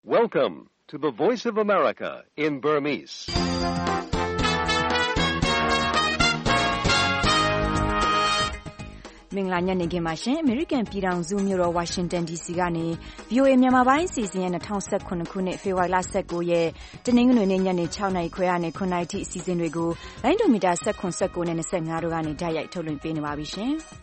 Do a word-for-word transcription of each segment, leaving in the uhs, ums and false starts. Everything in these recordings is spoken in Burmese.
Welcome to the Voice of America in Burmese. ။မင်္ဂလာညနေခင်းပါရှင်။ American ပြည်ထောင်စုမြို့တော် Washington ဒီ စီ ကနေ ဗွီအိုအေ မြန်မာပိုင်းအစီအစဉ်ရဲ့၂၀၁၇ခုနှစ်ဖေဖော်ဝါရီလ၁၉ရက်တနင်္ဂနွေနေ့ညနေ၆နာရီခွဲကနေ၇နာရီထိအစီအစဉ်တွေကိုလိုင်းဒိုမီတာ၁၇ ၁၉နဲ့၂၅တို့ကနေတိုက်ရိုက်ထုတ်လွှင့်ပေးနေပါပြီရှင်။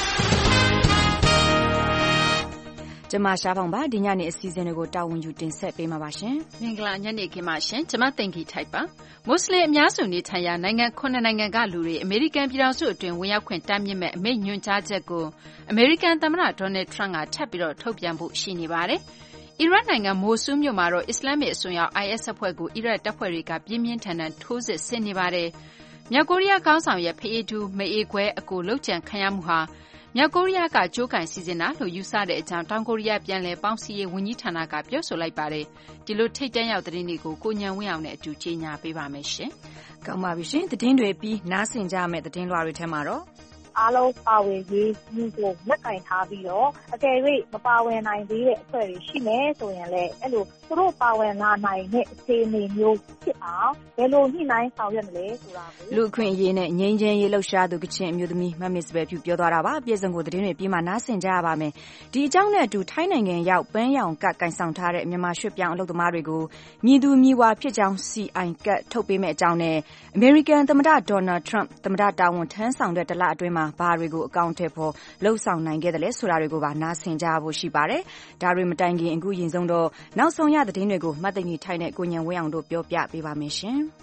ကျမရှားဖောင်ပါဒီညနေအစီအစဉ်တွေကိုတာဝန်ယူတင်ဆက်ပေးမှာပါရှင်။မင်္ဂလာညနေခင်းပါရှင်။ကျမတင်ကြီးထိုက်ပါ။မွတ်စလင်အများစုနေထိုင်ရာနိုင်ငံခုနှစ်နိုင်ငံကလူတွေအမေရိကန်ပြည်ထောင်စုအတွင်းဝင်ရောက်ခွင့်တားမြစ်မဲ့အမိန့်ညွှန်ကြားချက်ကိုအမေရိကန်သမ္မတဒေါ်နယ်ထရန့်ကထပ်ပြီးတော့ထုတ်ပြန်ဖို့ရှိနေပါတယ်။အီရတ်နိုင်ငံမိုဆူးမြို့မှာတော့အစ္စလာမစ်အစွန်းရောက် အိုင်အက်စ် အဖွဲ့ကိုအီရတ်တပ်ဖွဲ့တွေကပြင်းပြင်းထန်ထန်ထိုးစစ်ဆင်နေပါတယ်။မြောက်ကိုရီးယားခေါင်းဆောင်ရဲ့ဖအေးတူမအေးခွဲအကိုလှုပ်ကြံခံရမှုဟာမြောက်ကိုရီးယားကကြိုးကင်စီစဉ်တာလို့ယူဆတဲ့အကြောင်းတောင်ကိုရီးယားပြန်လည်ပေါင်းစည်းရေးဝန်ကြီးဌာနကပြောဆိုလိုက်ပါတယ်။ဒီလိုထိတ်တန့်ရောက်သတင်းတွေကိုကိုညံဝင်းအောင်နဲ့အတူကြေညာပေးပါမယ်ရှင်။ကောင်းပါပြီရှင်။သတင်းတွေပြီးနားဆင်ကြမယ့်သတင်းလွှာတွေထဲမှာတော့အားလုံးပါဝင်ရေးမှုကိုလက်ကင်ထားပြီးတော့အကယ်၍မပါဝင်နိုင်သေးတဲ့အဖွဲ့တွေရှိမယ်ဆိုရင်လည်းအဲ့လိုသူတို့ပါဝင်လာနိုင်တဲ့အခြေအနေမျိုးဖြစ်အောင်ဘယ်လိုညှိနှိုင်းဆောင်ရွက်မလဲဆိုတာကိုလူခွင့်ရေးနဲ့ငြိမ်းချမ်းရေးလှုပ်ရှားသူကချင်အမျိုးသမီးမမစ်စပယ်ဖြူပြောသွားတာပါပြည်စုံကိုသတင်းတွေပြီးမှနားဆင်ကြရပါမယ်ဒီအကြောင်းနဲ့အတူထိုင်းနိုင်ငံရောက်ပန်းရောင်ကတ်ကင်ဆောင်ထားတဲ့မြန်မာရွှေ့ပြောင်းအလုပ်သမားတွေကိုမြည်သူမြည်ဝါဖြစ်ကြောင်း စီ အိုင် ကတ်ထုတ်ပေးမဲ့အကြောင်းနဲ့အမေရိကန်သမ္မတဒေါ်နယ်ထရန့်သမ္မတတာဝန်ထမ်းဆောင်တဲ့တလအတွင်းမှာဘာတွေကိုအကောင့်ထဲပေါ်လှုပ်ဆောင်နိုင်ခဲ့တယ်လဲဆိုတာတွေကိုပါနားဆင်ကြဖို့ရှိပါတယ်။ဒါတွေမတိုင်ခင်အခုရင်ဆုံးတော့နောက်ဆုံးရသတင်းတွေကိုမှတ်သိညီထိုင်တဲ့ကိုညံဝင်းအောင်တို့ပြောပြပေးပါမယ်ရှင်။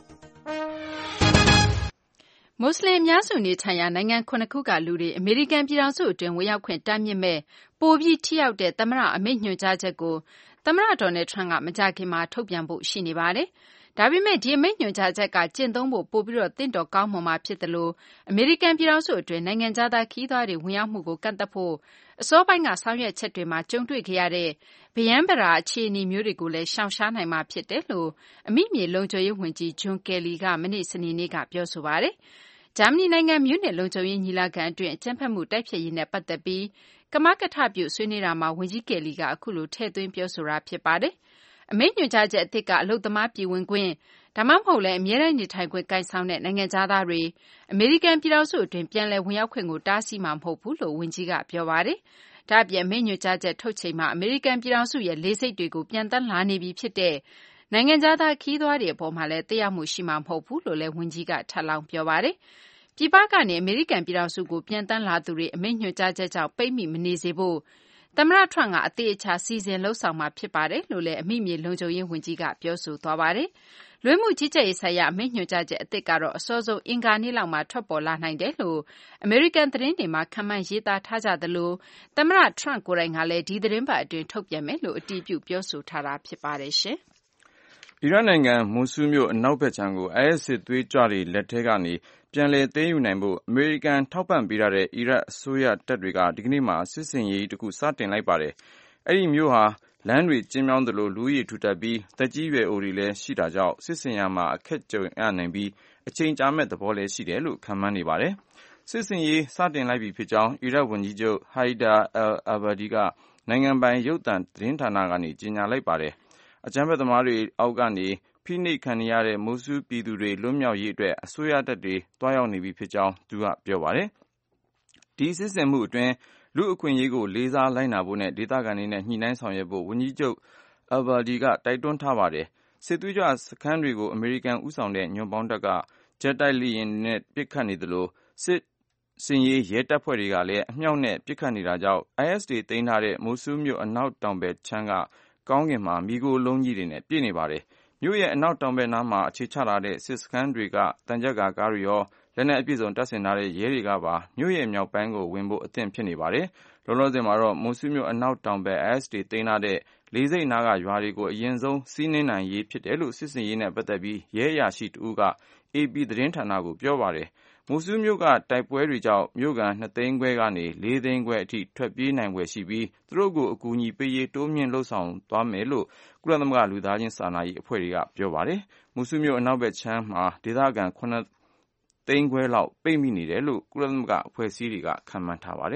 မွတ်စလင်အများစုနေထိုင်ရာနိုင်ငံခုနှစ်ခုကလူတွေအမေရိကန်ပြည်ထောင်စုအတွင်းဝင်ရောက်ခွင့်တားမြစ်မဲ့ပိုပြီးထိရောက်တဲ့သမ္မတအမိန့်ညွှန်ကြားချက်ကိုသမ္မတဒေါ်နယ်ထရန့်ကမကြာခင်မှာထုတ်ပြန်ဖို့ရှိနေပါတယ်။ဒါပေမဲ့ဒီအမိန့်ညွှန်ကြားချက်ကကျင့်သုံးဖို့ပိုပြီးတော့တင့်တော်ကောင်းမွန်မှာဖြစ်တယ်လို့အမေရိကန်ပြည်ထောင်စုအတွင်းနိုင်ငံခြားသားခရီးသွားတွေဝင်ရောက်မှုကိုကန့်သတ်ဖို့အစောပိုင်းကဆောင်ရွက်ချက်တွေမှာကြုံတွေ့ခဲ့ရတဲ့ဗျံပရာအခြေအနေမျိုးတွေကိုလည်းရှောင်ရှားနိုင်မှာဖြစ်တယ်လို့အမိမြေလုံခြုံရေးဝန်ကြီးဂျွန်ကယ်လီကမနေ့စနေနေ့ကပြောဆိုပါတယ်။ဂျာမနီနိုင်ငံမြို့နယ်လုံခြုံရေးညီလာခံအတွင်းအကြမ်းဖက်မှုတိုက်ဖျက်ရေးနဲ့ပတ်သက်ပြီးကမကထပြုဆွေးနွေးတာမှာဝန်ကြီးကယ်လီကအခုလိုထည့်သွင်းပြောဆိုတာဖြစ်ပါတယ်။အမိန့်ညွှန်ကြားချက်အသစ်ကအလုပ်သမားပြည်ဝင်ခွင့်ဒါမှမဟုတ်လည်းအမြဲတမ်းနေထိုင်ခွင့်ကိုင်ဆောင်တဲ့နိုင်ငံခြားသားတွေအမေရိကန်ပြည်ထောင်စုအတွင်းပြန်လည်ဝင်ရောက်ခွင့်ကိုတားဆီးမှာမဟုတ်ဘူးလို့ဝန်ကြီးကပြောပါတယ်။ဒါ့အပြင်အမိန့်ညွှန်ကြားချက်ထုတ်ချိန်မှာအမေရိကန်ပြည်ထောင်စုရဲ့လေဆိပ်တွေကိုပြန်တက်လာနေပြီဖြစ်တဲ့နိုင်ငံခြားသားခရီးသွားတွေအပေါ်မှာလည်းတရားမှုရှိမှာမဟုတ်ဘူးလို့လည်းဝန်ကြီးကထပ်လောင်းပြောပါတယ်။ပြည်ပကနေအမေရိကန်ပြည်ထောင်စုကိုပြန်တန်းလာသူတွေအမိန့်ညွှန်ကြားချက်ကြောင့်ပိတ်မိမနေစေဖို့သမ္မတထရန့်ကအသေးအချာစီစဉ်လှုပ်ဆောင်မှာဖြစ်ပါတယ်လို့လည်းအမိမြေလုံခြုံရေးဝန်ကြီးကပြောဆိုသွားပါတယ်။လွှဲမှုကြီးကြပ်ရေးဆိုင်ရာအမိန့်ညွှန်ကြားချက်အသစ်ကတော့အစောဆုံးအင်္ဂါနေ့လောက်မှာထွက်ပေါ်လာနိုင်တယ်လို့အမေရိကန်သတင်းတွေမှာခန့်မှန်းရေးသားထားကြသလိုသမ္မတထရန့်ကိုယ်တိုင်ကလည်းဒီသတင်းပတ်အတွင်းထုတ်ပြန်မယ်လို့အတည်ပြုပြောဆိုထားတာဖြစ်ပါတယ်ရှင်။အီရတ်နိုင်ငံမိုဆူးမြို့အနောက်ဘက်ခြမ်းကို အိုင်အက်စ် စစ်သွေးကြွတွေလက်ထဲကနေပြန်လည်သိမ်းယူနိုင်ဖို့အမေရိကန်ထောက်ပံ့ပေးထားတဲ့အီရတ်အစိုးရတပ်တွေကဒီကနေ့မှာစစ်ဆင်ရေးတစ်ခုစတင်လိုက်ပါတယ်။အဲဒီမြို့ဟာလမ်းတွေကျဉ်းမြောင်းသလိုလူဦးရေထူထပ်ပြီးသက်ကြီးရွယ်အိုတွေလည်းရှိတာကြောင့်စစ်ဆင်ရမှာအခက်ကြုံရနိုင်ပြီးအချိန်ကြာမဲ့သဘောလည်းရှိတယ်လို့ခန့်မှန်းနေပါတယ်။စစ်ဆင်ရေးစတင်လိုက်ပြီဖြစ်ကြောင်းအီရတ်ဝန်ကြီးချုပ်ဟိုင်ဒါအယ်အာဘာဒီကနိုင်ငံပိုင်ရုပ်သံသတင်းဌာနကနေကြေညာလိုက်ပါတယ်။အကြမ်းဖက်သမားတွေအောက်ကနေဖိနှိပ်ခံနေရတဲ့မိုဆူးပြည်သူတွေလွတ်မြောက်ရေးအတွက်အစိုးရတပ်တွေတွားရောက်နေပြီဖြစ်ကြောင်းသူကပြောပါတယ်။ဒီစစ်ဆင်မှုအတွင်းလူအခွင့်အရေးကိုလေးစားလိုက်နာဖို့နဲ့ဒေသခံတွေနဲ့ညှိနှိုင်းဆောင်ရွက်ဖို့ဝန်ကြီးချုပ်အယ်ဘာဒီကတိုက်တွန်းထားပါတယ်။စစ်သွေးကြွစခန်းတွေကိုအမေရိကန်ဦးဆောင်တဲ့ညွန့်ပေါင်းတပ်ကဂျက်တိုက်လေယာဉ်နဲ့ပစ်ခတ်နေသလိုစစ်စင်ရေးရဲတပ်ဖွဲ့တွေကလည်းအမြောက်နဲ့ပစ်ခတ်နေတာကြောင့် အိုင်အက်စ် တွေသိမ်းထားတဲ့မိုဆူးမြို့အနောက်တောင်ဘက်ခြမ်းကကောင်းကင်မှာမီးခိုးလုံးကြီးတွေနဲ့ပြည့်နေပါတယ်။မြို့ရဲ့အနောက်တောင်ဘက်နားမှာအခြေချထားတဲ့စစ်စခန်းတွေကတန်ကြပ်ကာကားတွေရောလက်နက်အပြည့်စုံတပ်ဆင်ထားတဲ့ရဲတွေကပါမြို့ရဲ့မြောက်ပိုင်းကိုဝင်ဖို့အသင့်ဖြစ်နေပါတယ်။လောလောဆယ်မှာတော့မိုဆူးမြို့အနောက်တောင်ဘက် အိုင်အက်စ် တွေသိမ်းထားတဲ့လေးစိတ်နားကရွာတွေကိုအရင်ဆုံးစီးနင်းနိုင်ရေးဖြစ်တယ်လို့စစ်စင်ရေးနဲ့ပတ်သက်ပြီးရဲအရာရှိတဦးက အေပီ သတင်းဌာနကိုပြောပါတယ်။မိုဆူးမြို့ကတိုက်ပွဲတွေကြောင့်မြို့ကန်နှစ်သိန်းခွဲကနေလေးသိန်းခွဲအထိထွက်ပြေးနိုင်ွယ်ရှိပြီးသူတို့ကိုအကူအညီပေးရေးတိုးမြင့်လှုပ်ဆောင်သွားမယ်လို့ကုလသမဂ္ဂလူသားချင်းစာနာရေးအဖွဲ့တွေကပြောပါတယ်။မိုဆူးမြို့အနောက်ဘက်ခြမ်းမှာဒေသခံခုနှစ်သိန်းခွဲလောက်ပိတ်မိနေတယ်လို့ကုလသမဂ္ဂအဖွဲ့အစည်းတွေကခန့်မှန်းထားပါတယ်။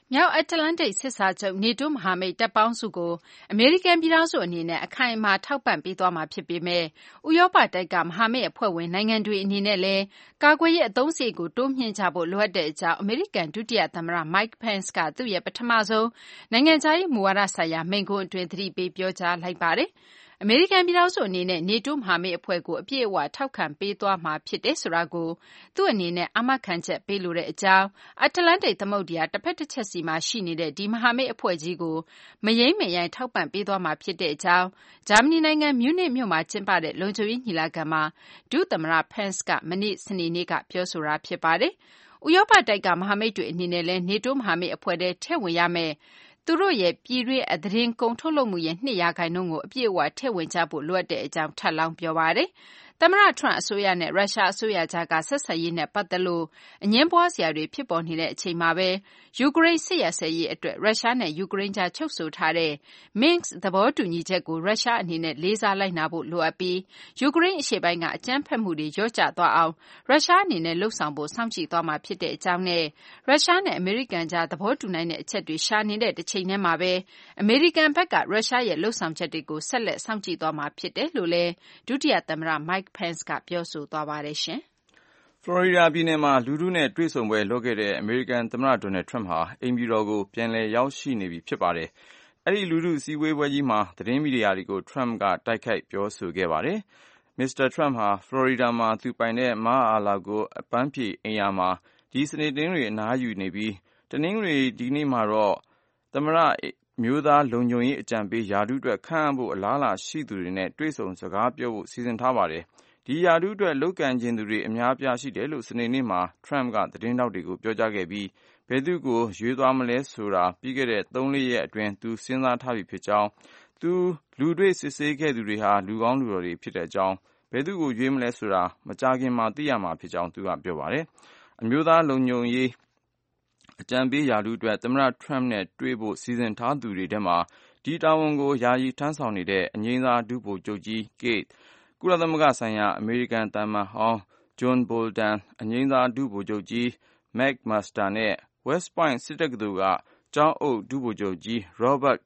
မြောက်အတ္တလန္တိတ်စစ်စာချုပ် NATO မဟာမိတ်တပ်ပေါင်းစုကိုအမေရိကန်ပြည်ထောင်စုအနေနဲ့အခိုင်အမာထောက်ပံ့ပေးသွားမှာဖြစ်ပေမဲ့ဥရောပတိုက်ကမဟာမိတ်အဖွဲ့ဝင်နိုင်ငံတွေအနေနဲ့လည်းကာကွယ်ရေးအသုံးစရိတ်ကိုတိုးမြှင့်ကြဖို့လိုအပ်တဲ့အကြောင်းအမေရိကန်ဒုတိယသမ္မတ Mike Pence ကသူ့ရဲ့ပထမဆုံးနိုင်ငံခြားရေးမူဝါဒဆိုင်ရာမိန့်ခွန်းအတွင်းသတိပေးပြောကြားလိုက်ပါတယ်။အမေရိကန်ပြည်ထောင်စုအနေနဲ့ NATO မဟာမိတ်အဖွဲ့ကိုအပြည့်အဝထောက်ခံပေးသွားမှာဖြစ်တယ်ဆိုတာကိုသူ့အနေနဲ့အာမခံချက်ပေးလိုတဲ့အကြောင်းအတ္တလန္တိတ်သမုဒ္ဒရာတစ်ဖက်တစ်ချက်စီမှာရှိနေတဲ့ဒီမဟာမိတ်အဖွဲ့ကြီးကိုမယိမ်းမယိုင်ထောက်ပံ့ပေးသွားမှာဖြစ်တဲ့အကြောင်းဂျာမနီနိုင်ငံမြူးနစ်မြို့မှာကျင်းပတဲ့လုံခြုံရေးညီလာခံမှာဒုသမ္မတ Pence ကမနေ့စနေနေ့ကပြောဆိုတာဖြစ်ပါတယ်။ဥရောပတိုက်ကမဟာမိတ်တွေအနေနဲ့လည်း NATO မဟာမိတ်အဖွဲ့ထဲထည့်ဝင်ရမယ်သူတို့ရဲ့ပြည်တွင်းအသတင်းကုန်ထုတ်လုပ်မှုရဲ့နှစ်ရာခိုင်နှုန်းကိုအပြည့်အဝထည့်ဝင်ကြဖို့လိုအပ်တဲ့အကြောင်းထပ်လောင်းပြောပါတယ်။သမ္မတ Trump အစိုးရနဲ့ရုရှားအစိုးရကြားကဆက်ဆံရေးနဲ့ပတ်သက်လို့အငြင်းပွားစရာတွေဖြစ်ပေါ်နေတဲ့အချိန်မှာပဲယူကရိန်းစစ်ရပ်စဲရေးအတွက်ရုရှားနဲ့ယူကရိန်းကြားချုပ်ဆိုထားတဲ့ Minsk သဘောတူညီချက်ကိုရုရှားအနေနဲ့လေးစားလိုက်နာဖို့လိုအပ်ပြီးယူကရိန်းအရှေ့ပိုင်းကအကြမ်းဖက်မှုတွေလျော့ကျသွားအောင်ရုရှားအနေနဲ့လှုံ့ဆော်ဖို့စောင့်ကြည့်သွားမှာဖြစ်တဲ့အကြောင်းနဲ့ရုရှားနဲ့အမေရိကန်ကြားသဘောတူနိုင်တဲ့အချက်တွေရှာနေတဲ့တစ်ချိန်တည်းမှာပဲအမေရိကန်ဘက်ကရုရှားရဲ့လှုံ့ဆော်ချက်တွေကိုဆက်လက်စောင့်ကြည့်သွားမှာဖြစ်တယ်လို့လည်းဒုတိယသမ္မတ Mike Pence ကပြောဆိုသွားပါတယ်ရှင်။ဖလော်ရီဒါပြည်နယ်မှာလူထုနဲ့တွေ့ဆုံပွဲလုပ်ခဲ့တဲ့အမေရိကန်သမ္မတဒေါ်နယ်ထရမ့်ဟာအိမ်ဖြူတော်ကိုပြန်လည်ရောက်ရှိနေပြီဖြစ်ပါတယ်။အဲဒီလူထုစည်းဝေးပွဲကြီးမှာသတင်းမီဒီယာတွေကိုထရမ့်ကတိုက်ခိုက်ပြောဆိုခဲ့ပါတယ်။မစ္စတာထရမ့်ဟာဖလော်ရီဒါမှာသူပိုင်တဲ့မားအာလာဂိုအပန်းဖြေအိမ်ယာမှာဒီစနေတင်းတွေအနားယူနေပြီးတနင်္ဂနွေဒီနေ့မှာတော့သမ္မတမျိုးသားလုံခြုံရေးအကြံပေးယာဒူးအတွက်ခန့်အပ်ဖို့အလားအလာရှိသူတွေနဲ့တွေ့ဆုံစကားပြောဖို့စီစဉ်ထားပါတယ်။ဒီယာဒူးအတွက်လုပ်ကံကျင်သူတွေအများအပြားရှိတယ်လို့စနေနေ့မှာထရမ့်ကသတင်းတောက်တွေကိုပြောကြားခဲ့ပြီးဘယ်သူကိုရွေးသွားမလဲဆိုတာပြီးခဲ့တဲ့သုံးလေးရက်အတွင်းသူစဉ်းစားထားပြီဖြစ်ကြောင်းသူလူတွေ့စစ်ဆေးခဲ့သူတွေဟာလူကောင်းလူတော်တွေဖြစ်တဲ့အကြောင်းဘယ်သူကိုရွေးမလဲဆိုတာမကြာခင်မှာသိရမှာဖြစ်ကြောင်းသူကပြောပါတယ်။အမျိုးသားလုံခြုံရေးအကြံပေးယာဒူးအတွက်သမ္မတထရမ့်နဲ့တွေ့ဖို့စီစဉ်ထားသူတွေထဲမှာဒီတာဝန်ကိုယာယီထမ်းဆောင်နေတဲ့အငြိမ်းစားဒုဗိုလ်ချုပ်ကြီး Kate ကုလသမဂ္ဂဆိုင်ရာအမေရိကန်သံအမတ်ဟောင်း John Bolton အငြိမ်းစားဒုဗိုလ်ချုပ်ကြီး McMaster နဲ့ West Point စစ်တက္ကသိုလ်ကကျောင်းအုပ်ဒုဗိုလ်ချုပ်ကြီး Robert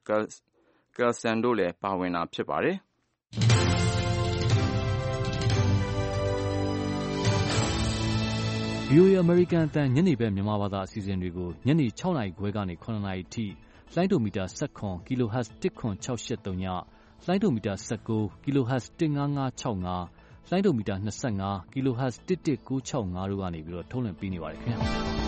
Kelsen တို့လည်းပါဝင်တာဖြစ်ပါတယ်။ဗွီအိုအေ အမေရိကန်အသံညနေဘက်မြန်မာဘာသာအစီအစဉ်တွေကိုညနေ၆နာရီခွဲကနေ၇နာရီထိလိုင်းဒိုမီတာ၁၇ kHz ၁၇၆၈၃ညလိုင်းဒိုမီတာ၁၉ kHz ၁၅၅၆၅လိုင်းဒိုမီတာ၂၅ kHz ၁၁၉၆၅တို့ကနေပြီးတော့ထုတ်လွှင့်ပေးနေပါတယ်ခင်ဗျာ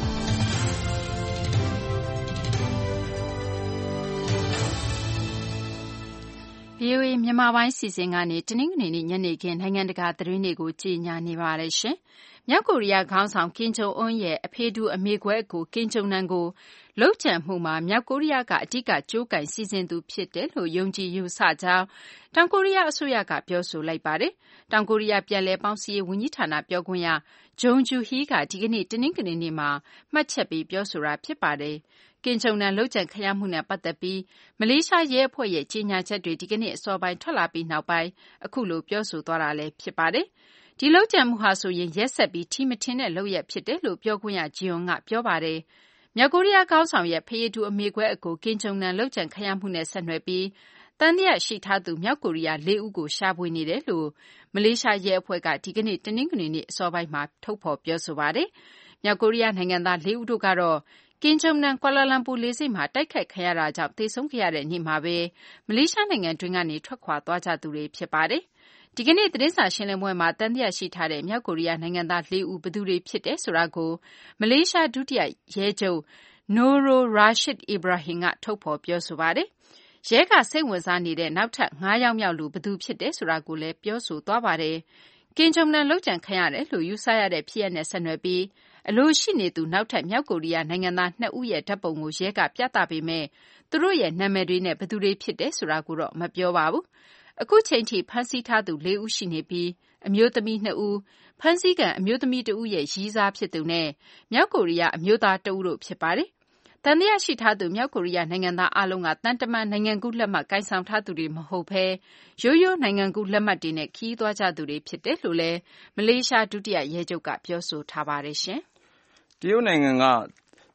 ဗွီအိုအေမြန်မာပိုင်းစီစဉ်ကနေတနင်္ဂနွေနေ့ညနေခင်းနိုင်ငံတကာသတင်းတွေကိုကြီးညာနေပါတယ်ရှင်။မြောက်ကိုရီးယားခေါင်းဆောင်ကင်ဂျုံအွန်းရဲ့အဖေတူအမေကွဲအကိုကင်ဂျုံနန်ကိုလုပ်ကြံမှုမှာမြောက်ကိုရီးယားကအဓိကကြိုးကင်စီစဉ်သူဖြစ်တယ်လို့ယုံကြည်ယူဆကြောင်းတောင်ကိုရီးယားအစိုးရကပြောဆိုလိုက်ပါတယ်။တောင်ကိုရီးယားပြည်လဲပေါင်းစည်းရေးဝန်ကြီးဌာနပြောခွင့်ရဂျုံဂျူဟီကဒီကနေ့တနင်္ဂနွေနေ့မှာမှတ်ချက်ပေးပြောဆိုတာဖြစ်ပါတယ်။ကင်ဂျုံနန်လုပ်ကြံခံရမှုနဲ့ပတ်သက်ပြီးမလေးရှားရဲအဖွဲ့ရဲ့ကြေညာချက်တွေဒီကနေ့အစောပိုင်းထွက်လာပြီးနောက်ပိုင်းအခုလိုပြောဆိုသွားတာလည်းဖြစ်ပါတယ်။ဒီလုပ်ကြံမှုဟာဆိုရင်ရက်ဆက်ပြီးထီမထင်တဲ့လုပ်ရက်ဖြစ်တယ်လို့ပြောခွင့်ရဂျီယွန်ကပြောပါတယ်။မြောက်ကိုရီးယားခေါင်းဆောင်ရဲ့ဖအေတူအမေကွဲအကိုကင်ဂျုံနန်လုပ်ကြံခံရမှုနဲ့ဆက်နွယ်ပြီးတန်တရားရှိထားသူမြောက်ကိုရီးယားလေးဦးကိုရှာဖွေနေတယ်လို့မလေးရှားရဲအဖွဲ့ကဒီကနေ့တနင်္ဂနွေနေ့အစောပိုင်းမှာထုတ်ဖော်ပြောဆိုပါတယ်။မြောက်ကိုရီးယားနိုင်ငံသားလေးဦးတို့ကတော့ကင်ဂျုံနန်ကွာလာလမ်ပူလေဆိပ်မှာတိုက်ခိုက်ခံရတာကြောင့်သေဆုံးခဲ့ရတဲ့နေ့မှာပဲမလေးရှားနိုင်ငံတွင်းကနေထွက်ခွာသွားကြသူတွေဖြစ်ပါတယ်။ဒီကနေ့သတင်းစာရှင်းလင်းပွဲမှာတန်တရားရှိထားတဲ့မြောက်ကိုရီးယားနိုင်ငံသားလေးဦးဘယ်သူတွေဖြစ်တယ်ဆိုတာကိုမလေးရှားဒုတိယရဲချုပ် Nurul Rashid Ibrahim ကထုတ်ဖော်ပြောဆိုပါတယ်။ရဲကစိတ်ဝင်စားနေတဲ့နောက်ထပ်၅ယောက်မြောက်လူဘယ်သူဖြစ်တယ်ဆိုတာကိုလည်းပြောဆိုသွားပါတယ်။ကင်ဂျုံနန်လုပ်ကြံခံရတယ်လို့ယူဆရတဲ့ဖြစ်ရပ်နဲ့ဆက်နွယ်ပြီးအလိုရှိနေသူနောက်ထပ်မြောက်ကိုရီးယားနိုင်ငံသားနှစ်ဦးရဲ့ဓာတ်ပုံကိုရဲကပြသပေမဲ့သူတို့ရဲ့နာမည်တွေနဲ့ဘယ်သူတွေဖြစ်တယ်ဆိုတာကိုတော့မပြောပါဘူး။အခုချိန်ထိဖမ်းဆီးထားသူလေးဦးရှိနေပြီးအမျိုးသမီးနှစ်ဦးဖမ်းဆီးခံအမျိုးသမီးတဦးရဲ့ရည်းစားဖြစ်သူနဲ့မြောက်ကိုရီးယားအမျိုးသားတဦးတို့ဖြစ်ပါတယ်။တန်တရားရှိထားသူမြောက်ကိုရီးယားနိုင်ငံသားအလုံးကတန်တမန်နိုင်ငံကူးလက်မှတ်ကိုင်ဆောင်ထားသူတွေမဟုတ်ဘဲရိုးရိုးနိုင်ငံကူးလက်မှတ်တွေနဲ့ခီးသွားကြသူတွေဖြစ်တယ်လို့လည်းမလေးရှားဒုတိယရဲချုပ်ကပြောဆိုထားပါတယ်ရှင်။တရုတ်နိုင်ငံက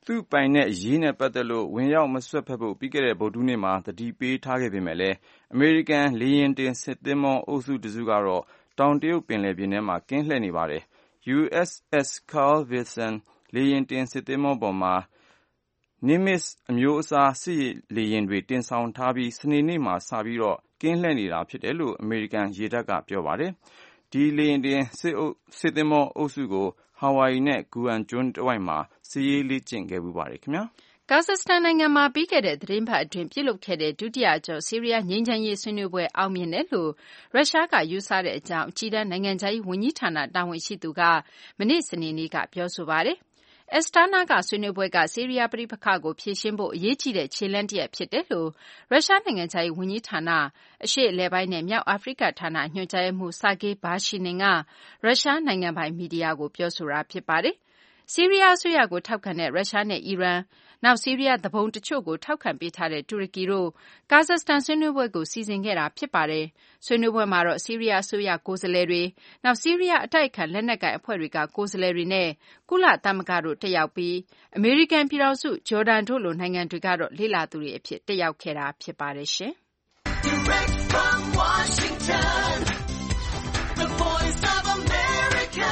သူ့ပိုင်တဲ့ရေးနဲ့ပတ်သက်လို့ဝင်ရောက်မစွက်ဖက်ဖို့ပြီးခဲ့တဲ့ဗုဒ္ဓဟူးနေ့မှာသတိပေးထားခဲ့ပေမဲ့လည်းအမေရိကန်လေယာဉ်တင်စစ်သင်္ဘောအုပ်စုတစုကတော့တောင်တရုတ်ပင်လယ်ပြင်ထဲမှာကင်းလှည့်နေပါတယ်။ U S S Carl Vinson လေယာဉ်တင်စစ်သင်္ဘောပေါ်မှာ Nimitz အမျိုးအစားစစ်လေယာဉ်တွေတင်ဆောင်ထားပြီးစနေနေ့မှာစပြီးကင်းလှည့်နေတာဖြစ်တယ်လို့အမေရိကန်ရေတပ်ကပြောပါတယ်။ ဒီလေယာဉ်တင်စစ်သင်္ဘောအုပ်စုကိုဟာဝိုင်အီနဲ့ Guam ကျွန်းတဝိုက်မှာစစ်ရေးလေ့ကျင့်ခဲ့ဖူးပါတယ်ခင်ဗျာ။ကာဇက်စတန်နိုင်ငံမှာပြီးခဲ့တဲ့သီတင်းပတ်အတွင်းပြုလုပ်ခဲ့တဲ့ဒုတိယအကျော့ဆီးရီးယားငြိမ်းချမ်းရေးဆွေးနွေးပွဲအောင်မြင်တယ်လို့ရုရှားကယူဆတဲ့အကြောင်းအကြီးတန်းနိုင်ငံခြားရေးဝန်ကြီးဌာနတာဝန်ရှိသူကမနေ့စနေနေ့ကပြောဆိုပါတယ်။ Astana ကဆွေးနွေးပွဲကဆီးရီးယားပဋိပက္ခကိုဖြေရှင်းဖို့အရေးကြီးတဲ့ခြေလှမ်းတရပ်ဖြစ်တယ်လို့ရုရှားနိုင်ငံခြားရေးဝန်ကြီးဌာနအရှေ့အလယ်ပိုင်းနဲ့မြောက်အာဖရိကဌာနညွှန်ကြားရေးမှူး Sergei Vershinin ကရုရှားနိုင်ငံပိုင်မီဒီယာကိုပြောဆိုတာဖြစ်ပါတယ်။ဆီးရီးယားအစိုးရကိုထောက်ခံတဲ့ရုရှားနဲ့အီရန်နောက်ဆီးရီးယားသူပုန်တချို့ကိုထောက်ခံပေးထားတဲ့တူရကီတို့ကာဇက်စတန်ဆွေးနွေးပွဲကိုစီစဉ်ခဲ့တာဖြစ်ပါတယ်။ဆွေးနွေးပွဲမှာတော့ဆီးရီးယားအစိုးရကိုယ်စားလှယ်တွေနောက်ဆီးရီးယားအတိုက်အခံလက်နက်ကိုင်အဖွဲ့တွေကကိုယ်စားလှယ်တွေနဲ့ကုလသမဂ္ဂတို့တက်ရောက်ပြီးအမေရိကန်ပြည်ထောင်စုဂျော်ဒန်တို့လိုနိုင်ငံတွေကတော့လေ့လာသူတွေအဖြစ်တက်ရောက်ခဲ့တာဖြစ်ပါတယ်ရှင်။ Direct from Washington, the voice of America,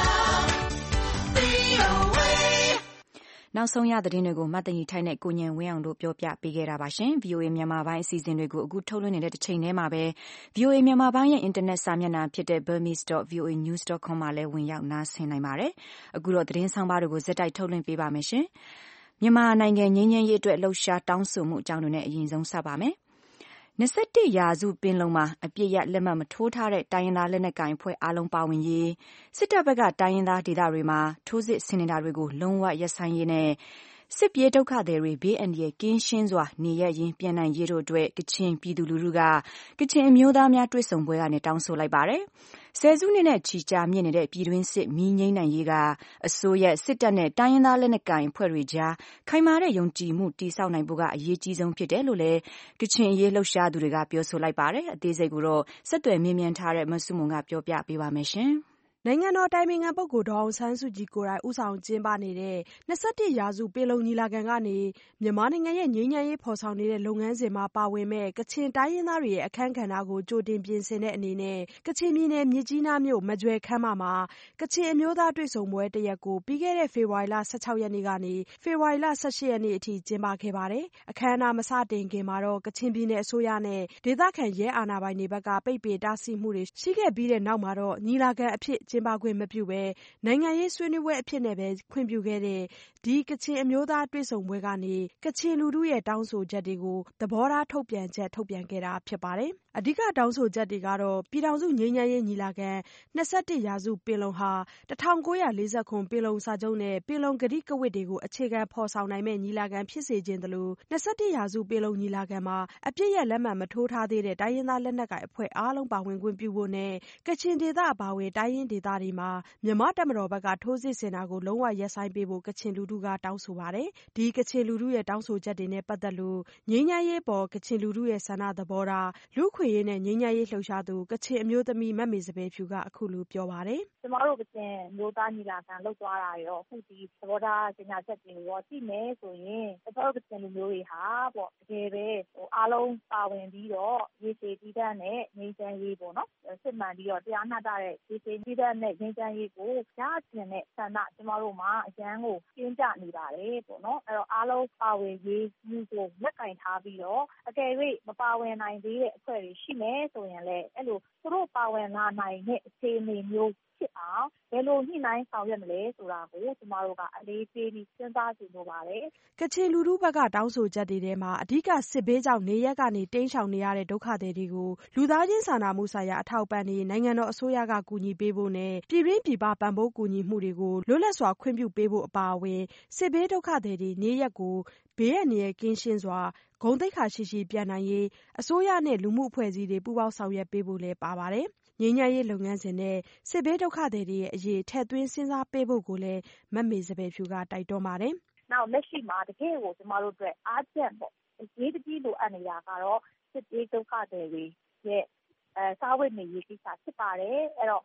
V O A နောက်ဆုံးရသတင်းတွေကိုမတ်တရီထိုင်းနဲ့ကိုညံဝင်းအောင်တို့ပြောပြပေးခဲ့တာပါရှင်။ V O A မြန်မာပိုင်းအစီအစဉ်တွေကိုအခုထုတ်လွှင့်နေတဲ့တစ်ချိန်တည်းမှာပဲ V O A မြန်မာပိုင်းရဲ့အင်တာနက်စာမျက်နှာဖြစ်တဲ့ burmese dot v o a news dot com မှာလည်းဝင်ရောက်နားဆင်နိုင်ပါတယ်။အခုတော့သတင်းဆောင်ပါတွေကိုဇက်တိုက်ထုတ်လွှင့်ပေးပါမယ်ရှင်။မြန်မာနိုင်ငံငြိမ်းချမ်းရေးအတွက်လှုပ်ရှားတောင်းဆိုမှုအကြောင်းတွေနဲ့အရင်ဆုံးစပါမယ်။၂၁ရာစုပင်လုံမှာအပြစ်ရလက်မှတ်မထိုးထားတဲ့တိုင်းရင်းသားလက်နက်ကိုင်အဖွဲ့အားလုံးပါဝင်ရေးစစ်တပ်ဘက်ကတိုင်းရင်းသားဒေသတွေမှာထိုးစစ်ဆင်နေတာတွေကိုလုံးဝရပ်ဆိုင်းရေးနဲ့စစ်ပြေးဒုက္ခသည်တွေဘေးအန္တရာယ်ကင်းရှင်းစွာနေရပ်ရင်းပြန်နိုင်ရေးတို့အတွက်ကချင်ပြည်သူလူထုကကချင်အမျိုးသားများတွေ့ဆုံပွဲကနေတောင်းဆိုလိုက်ပါတယ်။ဆယ်စုနှစ်နဲ့ချီကြာမြင့်နေတဲ့ပြည်တွင်းစစ်မီးငြိမ်းနိုင်ရေးကအစိုးရစစ်တပ်နဲ့တိုင်းရင်းသားလက်နက်ကိုင်အဖွဲ့တွေကြားခိုင်မာတဲ့ယုံကြည်မှုတည်ဆောက်နိုင်ဖို့ကအရေးကြီးဆုံးဖြစ်တယ်လို့လည်းကချင်အရေးလှုပ်ရှားသူတွေကပြောဆိုလိုက်ပါတယ်။အသေးစိတ်ကိုတော့ဆက်သွယ်မြင်းမြန်းထားတဲ့မဆုမွန်ကပြောပြပေးပါမယ်ရှင်။နိုင်ငံတော်တိုင်ပင်ခံပုဂ္ဂိုလ်ဒေါ်အောင်ဆန်းစုကြည်ကိုယ်တိုင်ဦးဆောင်ကျင်းပနေတဲ့၂၁ရာစုပင်လုံညီလာခံကနေမြန်မာနိုင်ငံရဲ့ငြိမ်းချမ်းရေးဖော်ဆောင်နေတဲ့လုပ်ငန်းစဉ်မှာပါဝင်မဲ့ကချင်တိုင်းရင်းသားတွေရဲ့အခမ်းကဏ္ဍကိုကြိုတင်ပြင်ဆင်တဲ့အနေနဲ့ကချင်ပြည်နယ်မြစ်ကြီးနားမြို့မကြွယ်ခမ်းမမှာကချင်အမျိုးသားတွေ့ဆုံပွဲတရက်ကိုပြီးခဲ့တဲ့ဖေဖော်ဝါရီလ၁၆ရက်နေ့ကနေဖေဖော်ဝါရီလ၁၈ရက်နေ့အထိကျင်းပခဲ့ပါတယ်။အခမ်းအနားမစတင်ခင်မှာတော့ကချင်ပြည်နယ်အစိုးရနဲ့ဒေသခံရဲအာဏာပိုင်တွေဘက်ကပိတ်ပင်တားဆီးမှုတွေရှိခဲ့ပြီးတဲ့နောက်မှာတော့ညီလာခံအဖြစ်ကျင်းပခွင့်မပြုဘဲနိုင်ငံရေးဆွေးနွေးပွဲအဖြစ်နဲ့ပဲခွင့်ပြုခဲ့တဲ့ဒီကချင်အမျိုးသားတွေ့ဆုံပွဲကနေကချင်လူထုရဲ့တောင်းဆိုချက်တွေကိုသဘောထားထုတ်ပြန်ချက်ထုတ်ပြန်ခဲ့တာဖြစ်ပါတယ်။အဓိကတောင်းဆိုချက်တွေကတော့ပြည်ထောင်စုငြိမ်းချမ်းရေးညီလာခံ၂၁ရာစုပင်လုံဟာ၁၉၄၇ပင်လုံစာချုပ်နဲ့ပင်လုံကတိကဝတ်တွေကိုအခြေခံဖော်ဆောင်နိုင်မဲ့ညီလာခံဖြစ်စေခြင်းသလို၂၁ရာစုပင်လုံညီလာခံမှာအပြစ်ရလက်မှတ်မထိုးထားသေးတဲ့တိုင်းရင်းသားလက်နက်ကိုင်အဖွဲ့အားလုံးပါဝင်ခွင့်ပြုဖို့နဲ့ကချင်ဒေသအပါအဝင်တိုင်းရင်းဒေသတွေမှာမြန်မာတပ်မတော်ဘက်ကထိုးစစ်ဆင်တာကိုလုံးဝရပ်ဆိုင်းပေးဖို့ကချင်လူထုကတောင်းဆိုပါတယ်။ဒီကချင်လူထုရဲ့တောင်းဆိုချက်တွေနဲ့ပတ်သက်လို့ငြိမ်းချမ်းရေးပေါ်ကချင်လူထုရဲ့ဆန္ဒသဘောထားလူ့ခွင့်ရေးနဲ့ငြိမ်းချမ်းရေးလှုပ်ရှားသူကချင်အမျိုးသမီးမမေစပယ်ဖြူကအခုလိုပြောပါတယ်။ကျမတို့ကချင်မျိုးသားညီလာခံလုပ်သွားတာရောအခုဒီသဘောထားကြေညာချက်တွေရောကြည့်မယ်ဆိုရင်ကျမတို့ကချင်လူမျိုးတွေဟာပေါ့တကယ်ပဲဟိုအားလုံးပါဝင်ပြီးတော့ရေရှည်တည်တံ့တဲ့ငြိမ်းချမ်းရေးပေါ့နော်စစ်မှန်ပြီးတော့တရားမျှတတဲ့ရေရှည်တည်တံ့တဲ့ငြိမ်းချမ်းရေးကိုရချင်တဲ့ဆန္ဒကျမတို့မှာအရန်ကိုပြင်းပြနေပါတယ်ပေါ့နော်အဲ့တော့အားလုံးပါဝင်ရေးမှုကိုလက်ကင်ထားပြီးတော့အကယ်၍မပါဝင်နိုင်သေးတဲ့အဖွဲ့တွေရှိမယ်ဆိုရင်လည်းအဲ့လိုသူတို့ပါဝင်လာနိုင်တဲ့အခြေအနေမျိုးဖြစ်အောင်ဘယ်လိုညှိနှိုင်းဆောင်ရွက်မလဲဆိုတာကိုကျမတို့ကအလေးပေးပြီးစဉ်းစားကြည့်လိုပါတယ်။ကချင်လူထုဘက်ကတောင်းဆိုချက်တွေထဲမှာအဓိကစစ်ဘေးကြောင့်နေရက်ကနေတိမ်းရှောင်နေရတဲ့ဒုက္ခသည်တွေကိုလူသားချင်းစာနာမှုဆိုင်ရာအထောက်အပံ့တွေနိုင်ငံတော်အစိုးရကကူညီပေးဖို့နဲ့ပြည်တွင်းပြည်ပပံ့ပိုးကူညီမှုတွေကိုလွတ်လပ်စွာခွင့်ပြုပေးဖို့အပါအဝင်စစ်ဘေးဒုက္ခသည်တွေနေရက်ကိုဘေးအန္တရာယ်ကင်းရှင်းစွာဂုဏ်သိက္ခာရှိရှိပြန်နိုင်ရေးအစိုးရနဲ့လူမှုအဖွဲ့အစည်းတွေပူးပေါင်းဆောင်ရွက်ပေးဖို့လည်းပါပါတယ်။ငြိမ်းချမ်းရေးလုပ်ငန်းစဉ်နဲ့စစ်ဘေးဒုက္ခသည်တွေရဲ့အရေးထည့်သွင်းစဉ်းစားပေးဖို့ကိုလည်းမမေစပယ်ဖြူကတိုက်တွန်းပါတယ်။နောက်လက်ရှိမှာတကယ်ကိုကျမတို့အတွက်အားကျက်ပေါ့အရေးတကြီးလိုအပ်နေတာကတော့စစ်ဘေးဒုက္ခသည်တွေရဲ့အဲစားဝတ်နေရေးကိစ္စဖြစ်ပါတယ်။အဲ့တော့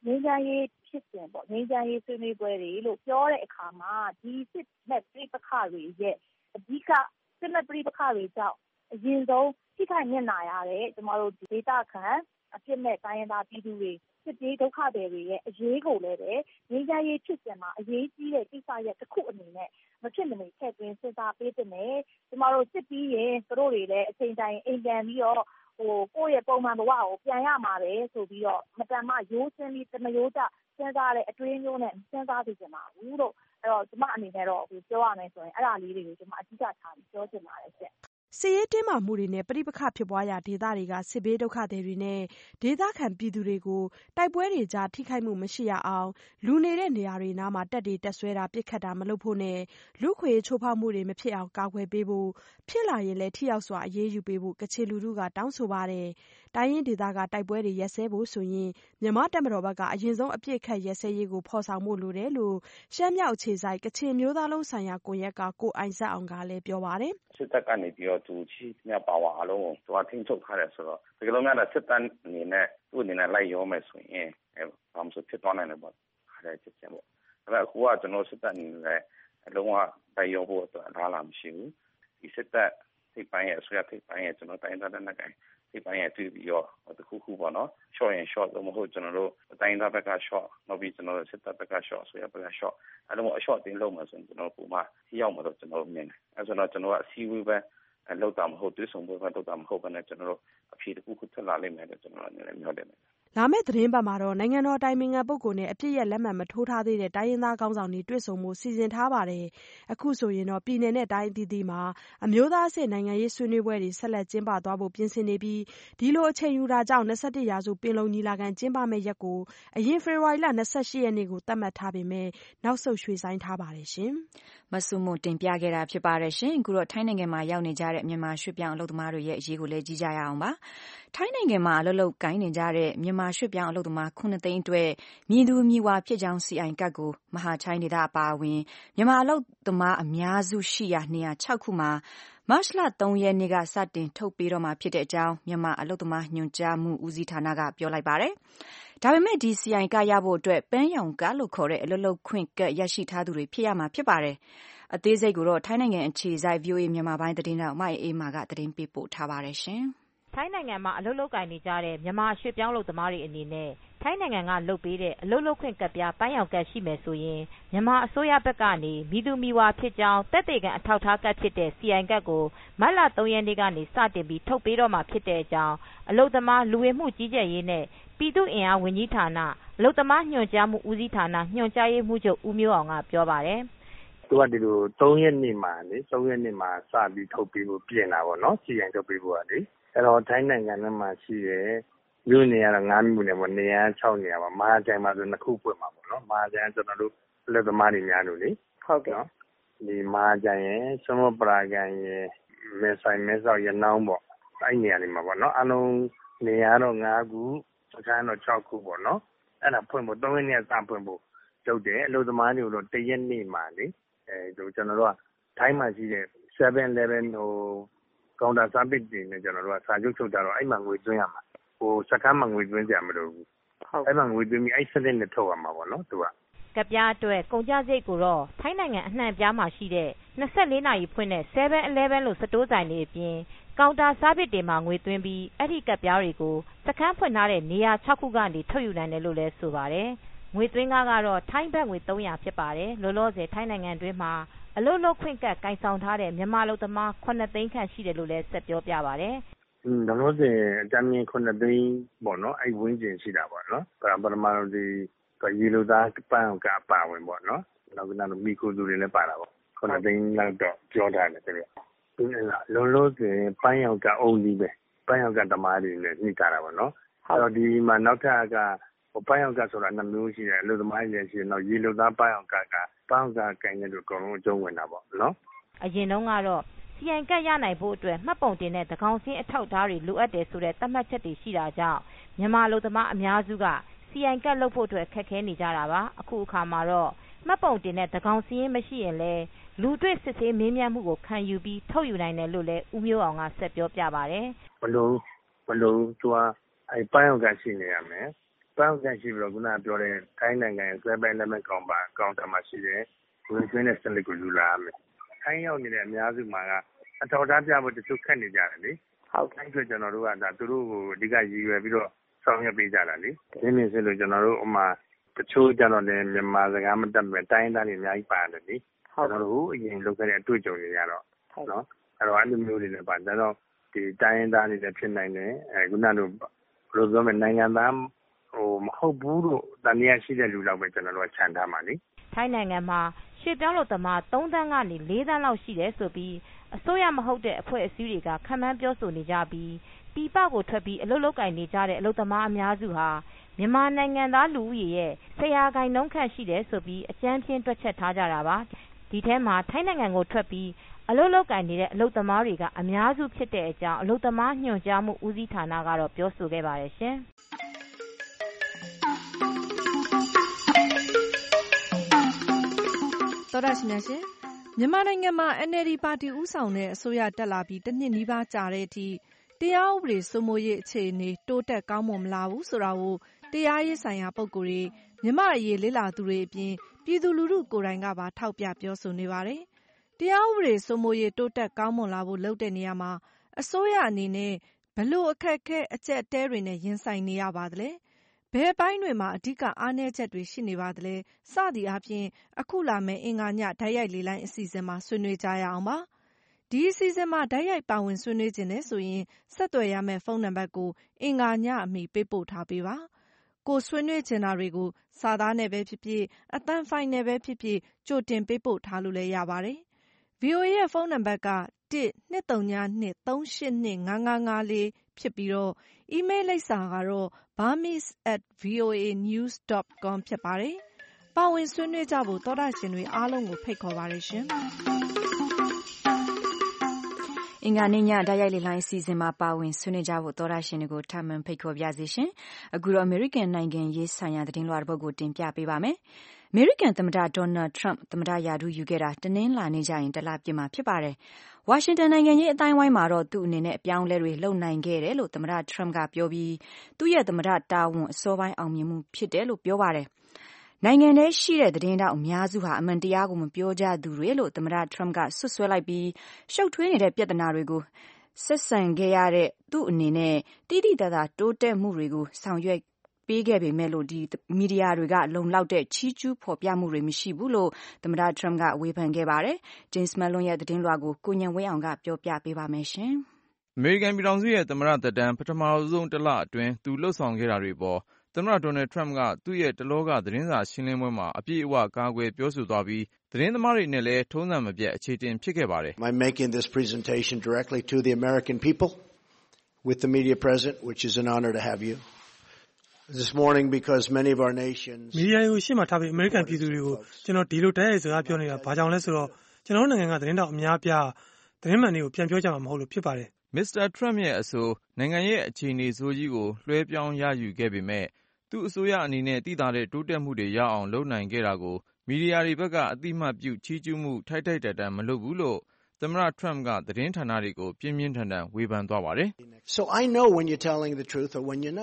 ငြိမ်းချမ်းရေးဖြစ်စဉ်ပေါ့ငြိမ်းချမ်းရေးဆွေးနွေးပွဲတွေလို့ပြောတဲ့အခါမှာဒီစစ်မဲ့ပြိပခါတွေရဲ့အဓိကစစ်မဲ့ပြိပခါတွေကြောင့်အရင်ဆုံးထိခိုက်မျက်နှာရတဲ့ကျမတို့ဒေသခံအဖြစ်မဲ့တိုင်းရင်းသားပြည်သူတွေစစ်ပြေးဒုက္ခတွေရဲ့အရေးကိုလည်းပဲငြိမ်းချမ်းရေးဖြစ်စဉ်မှာအရေးကြီးတဲ့ကိစ္စရပ်တစ်ခုအနေနဲ့မဖြစ်မနေထည့်သွင်းစဉ်းစားပေးတဲ့နယ်ကျမတို့စစ်ပြီးရင်သူတို့တွေလည်းအချိန်တိုင်းအိမ်ပြန်ပြီးတော့ဟိုကိုယ့်ရဲ့ပုံမှန်ဘဝကိုပြန်ရမှာပဲဆိုပြီးတော့မတန်မှရိုးစင်းပြီးတမရိုးကြစဉ်းစားတဲ့အတွေးမျိုးနဲ့စဉ်းစားသိချင်ပါဘူးလို့အဲ့တော့ကျမအနေနဲ့တော့ပြောရမယ်ဆိုရင်အဲ့ဒါလေးတွေကိုကျမအဓိကထားပြီးပြောချင်ပါတယ်ရှင့်စစ်ရေးတင်းမာမှုတွေနဲ့ပဋိပက္ခဖြစ်ပွားရာဒေသတွေကစစ်ဘေးဒုက္ခသည်တွေနဲ့ဒေသခံပြည်သူတွေကိုတိုက်ပွဲတွေကြားထိခိုက်မှုမရှိရအောင်လူနေတဲ့နေရာတွေနားမှာတပ်တွေတက်ဆွဲတာပစ်ခတ်တာမလုပ်ဖို့နဲ့လူခွေချိုးဖောက်မှုတွေမဖြစ်အောင်ကာကွယ်ပေးဖို့ဖြစ်လာရင်လည်းထိရောက်စွာအရေးယူပေးဖို့ကချင်လူထုကတောင်းဆိုပါတယ်။တိုင်းရင်းဒေသကတိုက်ပွဲတွေရပ်စဲဖို့ဆိုရင်မြန်မာတပ်မတော်ဘက်ကအရင်ဆုံးအပြစ်ခတ်ရပ်စဲရေးကိုဖော်ဆောင်ဖို့လိုတယ်လို့ရှမ်းမြောက်အခြေစိုက်ကချင်မျိုးသားလုံးဆိုင်ရာကွန်ရက်ကကိုအိုင်ဇက်အောင်ကလည်းပြောပါတယ်။စစ်တပ်ကနေပြီးတော့သူချိမြပါဝါအလုံးကိုသူကထိန်းချုပ်ထားတယ်ဆိုတော့ဒီလိုမျိုးနဲ့စစ်တပ်အနေနဲ့သူ့အနေနဲ့လိုက်ရောမယ်ဆိုရင်အဲဘာမှဖြစ်သွားနိုင်တယ်ပေါ့ခါတဲ့ချက်ချင်းပေါ့ဒါပေမဲ့အခုကကျွန်တော်စစ်တပ်အနေနဲ့အလုံးဝလိုက်ရောဖို့အတွက်အလားအလာမရှိဘူးဒီစစ်တပ်ထိပ်ပိုင်းရဲ့အစိုးရထိပ်ပိုင်းရဲ့ကျွန်တော်တိုင်းဒေသနဲ့ကိုင်ထိပ်ပိုင်းရဲ့တွေ့ပြီးတော့တခုခုပေါ့နော် short and short လို့မဟုတ်ကျွန်တော်တို့တိုင်းဒေသဘက်က short နောက်ပြီးကျွန်တော်တို့စစ်တပ်ဘက်က short ဆိုရဘက်က short အဲ့လိုမျိုးအ short တင်းလုံးမှာဆိုရင်ကျွန်တော်ပုံမှန်ထိရောက်မှာတော့ကျွန်တော်မြင်တယ်အဲ့ဆိုတော့ကျွန်တော်ကအစည်းအဝေးပဲလောက်တာမဟုတ်တွေ့ဆုံပွဲပဲလောက်တာမဟုတ်ဘဲနဲ့ကျွန်တော်တို့အဖြေတစ်ခုခုထွက်လာလိမ့်မယ်လို့ကျွန်တော်အနေနဲ့မျှော်လင့်တယ်လာမယ့်သတင်းပတ်မှာတော့နိုင်ငံတော်တိုင်ပင်ခံပုဂ္ဂိုလ်နဲ့အပြစ်ရလက်မှတ်မထိုးထားသေးတဲ့တိုင်းရင်းသားခေါင်းဆောင်တွေတွေ့ဆုံမှုစီစဉ်ထားပါတယ်။အခုဆိုရင်တော့ပြည်내နဲ့တိုင်းအသီးသီးမှာအမျိုးသားအဆင့်နိုင်ငံရေးဆွေးနွေးပွဲတွေဆက်လက်ကျင်းပသွားဖို့ပြင်ဆင်နေပြီးဒီလိုအချိန်ယူတာကြောင့်၂၁ရာစုပင်လုံညီလာခံကျင်းပမယ့်ရက်ကိုအရင်ဖေဖော်ဝါရီလ၂၈ရက်နေ့ကိုသတ်မှတ်ထားပေမဲ့နောက်ဆုတ်ရွှေ့ဆိုင်းထားပါတယ်ရှင်။မဆုမွန်တင်ပြခဲ့တာဖြစ်ပါတယ်ရှင်။အခုတော့ထိုင်းနိုင်ငံမှာရောက်နေကြတဲ့မြန်မာရွှေ့ပြောင်းအလုပ်သမားတွေရဲ့အရေးကိုလည်းကြီးကြရအောင်ပါ။ထိုင်းနိုင်ငံမှာအလုပ်လုပ်ကိုင်းနေကြတဲ့မြန်မာရွှေ့ပြောင်းအလုပ်သမားခုနှစ်သိန်းအတွက်မြည်သူမြည်ဝါဖြစ်ကြောင်း စီ အိုင် ကတ်ကိုမဟာချိုင်းဒေသအပါအဝင်မြန်မာအလုပ်သမားအများစုရှိရာနေရာ၆ခုမှာမတ်လ၃ရက်နေ့ကစတင်ထုတ်ပေးတော့မှာဖြစ်တဲ့အကြောင်းမြန်မာအလုပ်သမားညွှန်ကြားမှုဦးစီးဌာနကပြောလိုက်ပါတယ်။ဒါပေမဲ့ဒီ စီ အိုင် ကတ်ရဖို့အတွက်ပန်းရောင်ကတ်လို့ခေါ်တဲ့အလုပ်လုပ်ခွင့်ကတ်ရရှိထားသူတွေဖြစ်ရမှာဖြစ်ပါတယ်။အသေးစိတ်ကိုတော့ထိုင်းနိုင်ငံအခြေစိုက် ဗွီအိုအေ မြန်မာပိုင်းသတင်းထောက်မအေးအေးမာကသတင်းပေးပို့ထားပါတယ်ရှင်။ထိုင်းနိုင်ငံမှာအလုပ်လုပ်ကိုင်နေကြတဲ့မြန်မာရွှေ့ပြောင်းအလုပ်သမားတွေအနေနဲ့ထိုင်းနိုင်ငံကလုပ်ပေးတဲ့အလုပ်လုပ်ခွင့်ကတ်ပြားပန်းရောင်ကတ်ရှိမယ်ဆိုရင်မြန်မာအစိုးရဘက်ကနေမည်သူမည်ဝါဖြစ်ကြောင်းသက်သေခံအထောက်အထားကတ်ဖြစ်တဲ့ စီ အိုင် ကတ်ကိုမတ်လ၃ရက်နေ့ကနေစတင်ပြီးထုတ်ပေးတော့မှာဖြစ်တဲ့အကြောင်းအလုပ်သမားလူဝင်မှုကြီးကြပ်ရေးနဲ့ပြည်သူ့အင်အားဝန်ကြီးဌာနအလုပ်သမားညွှန်ကြားမှုဦးစီးဌာနညွှန်ကြားရေးမှူးချုပ်ဦးမျိုးအောင်ကပြောပါတယ်။သူကဒီလို၃ရက်နေ့မှာလေ၃ရက်နေ့မှာစပြီးထုတ်ပေးဖို့ပြင်တာပေါ့နော်စီအိုင်ထုတ်ပေးဖို့ကလေအဲ့တော့ထိုင်းနိုင်ငံထဲမှာရှိတဲ့မြို့နေရတော့၅မြို့နယ်ပေါ့နေရာ၆နေရာပါမဟာချိုင်မှာဆိုနှစ်ခုပွင့်မှာပေါ့နော်မဟာချိုင်ကျွန်တော်တို့အလုပ်သမားတွေများလို့လေဟုတ်ကဲ့ဒီမဟာချိုင်ရဲ့ဆွမ်းမပရာကန်ရဲ့မဲဆိုင်မဲဆောက်ရနောင်းပေါ့အဲ့နေရာတွေမှာပေါ့နော်အလုံးနေရာတော့၅ခုစခန်းတော့၆ခုပေါ့နော်အဲ့ဒါဖွင့်ဖို့၃ရက်နေ့စဖွင့်ဖို့လုပ်တယ်အလုပ်သမားတွေကိုတော့၁ရက်နေ့မှာလေအဲကျွန်တော်တို့ကထိုင်းမှာရှိတဲ့ seven eleven ဟိုကောင်တာစားပစ်တွေနဲ့ကျွန်တော်တို့ကစာချုပ်ချုပ်တာတော့အဲ့မှာငွေသွင်းရမှာဟိုစကမ်းမှာငွေသွင်းကြမလို့ဘူးဟုတ်အဲ့မှာငွေသွင်းပြီးအဲ့စနစ်နဲ့ထုတ်ရမှာပေါ့နော်သူကကပြားအတွက်ကုန်ကြစိတ်ကိုတော့ထိုင်းနိုင်ငံအနှံ့ပြားမှာရှိတဲ့၂၄နာရီဖွင့်တဲ့ seven eleven လို့စတိုးဆိုင်တွေအပြင်ကောင်တာစားပစ်တွေမှာငွေသွင်းပြီးအဲ့ဒီကပြားတွေကိုစကမ်းဖွင့်ထားတဲ့နေရာ၆ခုကနေထုတ်ယူနိုင်တယ်လို့လည်းဆိုပါတယ်ငွေသွင်းကားကတော့ထိုင်းဘတ်ငွေ၃၀၀ဖြစ်ပါတယ်လောလောဆယ်ထိုင်းနိုင်ငံတွင်းမှာအလုပ်လုပ်ခွင့်ကတ်ကင်ဆောင်ထားတဲ့မြန်မာအလုပ်သမားခုနှစ်သိန်းခန့်ရှိတယ်လို့လည်းဆက်ပြောပြပါတယ်อืมလောလောဆယ်အကြမ်းမြင်ခုနှစ်သိန်းပေါ့နော်အဲ့ဝင်းကျင်ရှိတာပေါ့နော်ပထမတော့ဒီရေလိုသားပန်းကပါဝင်ပေါ့နော်နောက်ကတော့မီကိုသူတွေလည်းပါတာပေါ့ခုနှစ်သိန်းလောက်တော့ပြောထားတယ်သူကလောလောဆယ်ပန်းရောင်ကအုံကြီးပဲပန်းရောင်ကတမားတွေလည်းနှိကြတာပေါ့နော်အဲ့တော့ဒီမှာနောက်ထပ်ကဟိုပန်းရောင်ကဆိုတာနှမျိုးရှိတယ်အလုပ်သမားတွေရှိတယ်နောက်ရေလိုသားပန်းရောင်ကကပန်းကကန်ရလို့အကုန်လုံးအကျုံးဝင်တာပေါ့နော်အရင်တုန်းကတော့စီအိုင်ကတ်ရနိုင်ဖို့အတွက်မှတ်ပုံတင်တဲ့သကောင်စင်းအထောက်အထားတွေလိုအပ်တယ်ဆိုတဲ့သတ်မှတ်ချက်တွေရှိတာကြောင့်မြန်မာအလုပ်သမားအများစုကစီအိုင်ကတ်လုပ်ဖို့အတွက်ခက်ခဲနေကြတာပါအခုအခါမှာတော့မှတ်ပုံတင်တဲ့သကောင်စင်းမရှိရင်လည်းလူတွေ့စစ်ဆေးမေးမြန်းမှုကိုခံယူပြီးထုတ်ယူနိုင်တယ်လို့လည်းဦးမျိုးအောင်ကဆက်ပြောပြပါတယ်ဘလို့ဘလို့သူကအဲပန်းရောင်ကရှိနေရမယ်ပန်းကန်ရှိပြီးတော့ခုနပြောတဲ့ထိုင်းနိုင်ငံရဲ့ဆွဲပိုင်းလက်မှတ်ကောင်ပါအကောင့်တမှာရှိတယ်ဝင်သွင်းတဲ့စနစ်ကိုယူလာရမယ်ထိုင်းရောက်နေတဲ့အများစုမှာကအထောက်အထားပြဖို့တချို့ခက်နေကြတယ်လေဟုတ်တိုင်းဆိုကျွန်တော်တို့ကဒါသူတို့ကိုအဓိကရည်ရွယ်ပြီးတော့ဆောင်ရွက်ပေးကြတာလေရင်းမြစ်စလို့ကျွန်တော်တို့ဥမာတချို့ကျတော့လည်းမြန်မာစကားမတတ်ပဲတိုင်းသားတွေအများကြီးပါတယ်လေကျွန်တော်တို့အရင်လုပ်ခဲ့တဲ့အတွေ့အကြုံတွေရတော့နော်အဲ့တော့အဲ့လိုမျိုးတွေလည်းပါဒါတော့ဒီတိုင်းသားတွေလည်းဖြစ်နိုင်တယ်အဲခုနကဘယ်လိုပြောမလဲနိုင်ငံသားဟိုမဟုတ်ဘူးလို့တန်တရားရှိတဲ့လူလောက်ပဲကျွန်တော်တို့ခြံထားမှာလေထိုင်းနိုင်ငံမှာရွှေပြောင်းလုပ်သမားသုံးသန်းကနေလေးသန်းလောက်ရှိတယ်ဆိုပြီးအစိုးရမဟုတ်တဲ့အဖွဲ့အစည်းတွေကခန့်မှန်းပြောဆိုနေကြပြီးပြည်ပကိုထွက်ပြီးအလုပ်လုပ်ကိုင်နေကြတဲ့အလုပ်သမားအများစုဟာမြန်မာနိုင်ငံသားလူဦးရေရဲ့ဆယ်ရာခိုင်နှုန်းခန့်ရှိတယ်ဆိုပြီးအကြမ်းဖျင်းတွက်ချက်ထားကြတာပါဒီထဲမှာထိုင်းနိုင်ငံကိုထွက်ပြီးအလုပ်လုပ်ကိုင်နေတဲ့အလုပ်သမားတွေကအများစုဖြစ်တဲ့အကြောင်းအလုပ်သမားညွှန်ကြားမှုဦးစီးဌာနကတော့ပြောဆိုခဲ့ပါတယ်ရှင်တော်ရရှိနေရှင်မြန်မာနိုင်ငံမှာ N L D ပါတီဦးဆောင်တဲ့အစိုးရတက်လာပြီးတစ်နှစ်နီးပါးကြာတဲ့အထိတရားဥပဒေစိုးမိုးရေးအခြေအနေတိုးတက်ကောင်းမွန်မလာဘူးဆိုတာကိုတရားရေးဆိုင်ရာပုဂ္ဂိုလ်တွေမြန်မာအရေးလေ့လာသူတွေအပြင်ပြည်သူလူထုကိုယ်တိုင်ကပါထောက်ပြပြောဆိုနေပါတယ်။တရားဥပဒေစိုးမိုးရေးတိုးတက်ကောင်းမွန်လာဖို့လုပ်တဲ့နေရာမှာအစိုးရအနေနဲ့ဘလို့အခက်အခဲအကျက်တဲတွေနဲ့ရင်ဆိုင်နေရပါသလဲ။ဘယ်ပိုင်းတွေမှာအဓိကအားနည်းချက်တွေရှိနေပါသလဲစသည်အားဖြင့်အခုလာမယ့်အင်္ဂါညဓာတ်ရိုက်လေလိုင်းအစီအစဉ်မှာဆွေးနွေးကြရအောင်ပါဒီအစီအစဉ်မှာဓာတ်ရိုက်ပါဝင်ဆွေးနွေးခြင်းနဲ့ဆိုရင်ဆက်သွယ်ရမယ့်ဖုန်းနံပါတ်ကိုအင်္ဂါညအမီပေးပို့ထားပေးပါကိုဆွေးနွေးချင်တာတွေကိုစာသားနဲ့ပဲဖြစ်ဖြစ်အသံဖိုင်နဲ့ပဲဖြစ်ဖြစ်ကြိုတင်ပေးပို့ထားလို့လည်းရပါတယ် V O A ရဲ့ဖုန်းနံပါတ်ကone two three two three eight two five five five fourဖြစ်ပြီးတော့ email လိပ်စာကတော့ burmese at voanews dot com ဖြစ်ပါတယ်။ပါဝင်ဆွေးနွေးကြဖို့သောတာရှင်တွေအားလုံးကိုဖိတ်ခေါ်ပါတယ်ရှင်။အင်္ဂါနေ့ညဓာတ်ရိုက်လေလိုင်းအစီအစဉ်မှာပါဝင်ဆွေးနွေးကြဖို့သောတာရှင်တွေကိုထပ်မံဖိတ်ခေါ်ပါရစေရှင်။အခုတော့ American နိုင်ငံရေးဆိုင်ရာသတင်းလွှာတစ်ပုဒ်ကိုတင်ပြပေးပါမယ်။အမေရိကန်သမ္မတ Donald Trump သမ္မတရာထူးယူခဲ့တာတနင်္လာနေ့ကျရင်တလပြည့်မှာဖြစ်ပါတယ်။ဝါရှင်တန်နိုင်ငံရေးအတိုင်းဝိုင်းမှာတော့သူ့အနေနဲ့အပြောင်းအလဲတွေလုပ်နိုင်ခဲ့တယ်လို့သမ္မတ Trump ကပြောပြီးသူ့ရဲ့သမ္မတတာဝန်အစောပိုင်းအောင်မြင်မှုဖြစ်တယ်လို့ပြောပါတယ်။နိုင်ငံထဲရှိတဲ့သတင်းတောက်အများစုဟာအမှန်တရားကိုမပြောကြသူတွေလို့သမ္မတ Trump ကဆွဆွဲလိုက်ပြီးရှုပ်ထွေးနေတဲ့ပြဿနာတွေကိုဆက်ဆံခဲ့ရတဲ့သူ့အနေနဲ့တိတိတသာတိုးတက်မှုတွေကိုဆောင်ရွက်ပေးခဲ့ပေမဲ့လို့ဒီမီဒီယာတွေကလုံလောက်တဲ့ချီးကျူးဖော်ပြမှုတွေမရှိဘူးလို့သမ္မတ Trump ကဝေဖန်ခဲ့ပါတယ်။ James Malone ရဲ့သတင်းလွှာကိုကိုဉာဏ်ဝင်းအောင်ကပြောပြပေးပါမယ်ရှင်။အမေရိကန်ပြည်ထောင်စုရဲ့သမ္မတသက်တမ်းပထမဆုံးတစ်လအတွင်းသူလှုပ်ဆောင်ခဲ့တာတွေပေါ်သမ္မတ Donald Trump ကသူ့ရဲ့တလောကသတင်းစာရှင်းလင်းပွဲမှာအပြည့်အဝကာကွယ်ပြောဆိုသွားပြီးသတင်းသမားတွေနဲ့လည်းထုံးစံမပြတ်အခြေတင်ဖြစ်ခဲ့ပါတယ်။ I'm making this presentation directly to the American people with the media present, which is an honor to have you.This morning because many of our nations မီဒီယာကိုရှေ့မှာထားပြီးအမေရိကန်ပြည်သူတွေကိုကျွန်တော်ဒီလိုတိုက်ရိုက်စကားပြောနေတာဘာကြောင့်လဲဆိုတော့ကျွန်တော်နိုင်ငံကသတင်းတောက်အများပြားသတင်းမှန်တွေကိုပြန်ပြောကြမှာမဟုတ်လို့ဖြစ်ပါတယ်။ Mister Trump ရဲ့အဆိုနိုင်ငံရဲ့အခြေအနေဆိုးကြီးကိုလွှဲပြောင်းရယူခဲ့ပေမဲ့သူ့အစိုးရအနေနဲ့တည်တာတဲ့တိုးတက်မှုတွေရအောင်လုပ်နိုင်ခဲ့တာကိုမီဒီယာတွေဘက်ကအတိမတ်ပြုချီးကျူးမှုထိုက်ထိုက်တန်တန်မလုပ်ဘူးလို့သမ္မတ Trump ကသတင်းဌာနတွေကိုပြင်းပြင်းထန်ထန်ဝေဖန်သွားပါတယ်။ So I know when you're telling the truth or when you're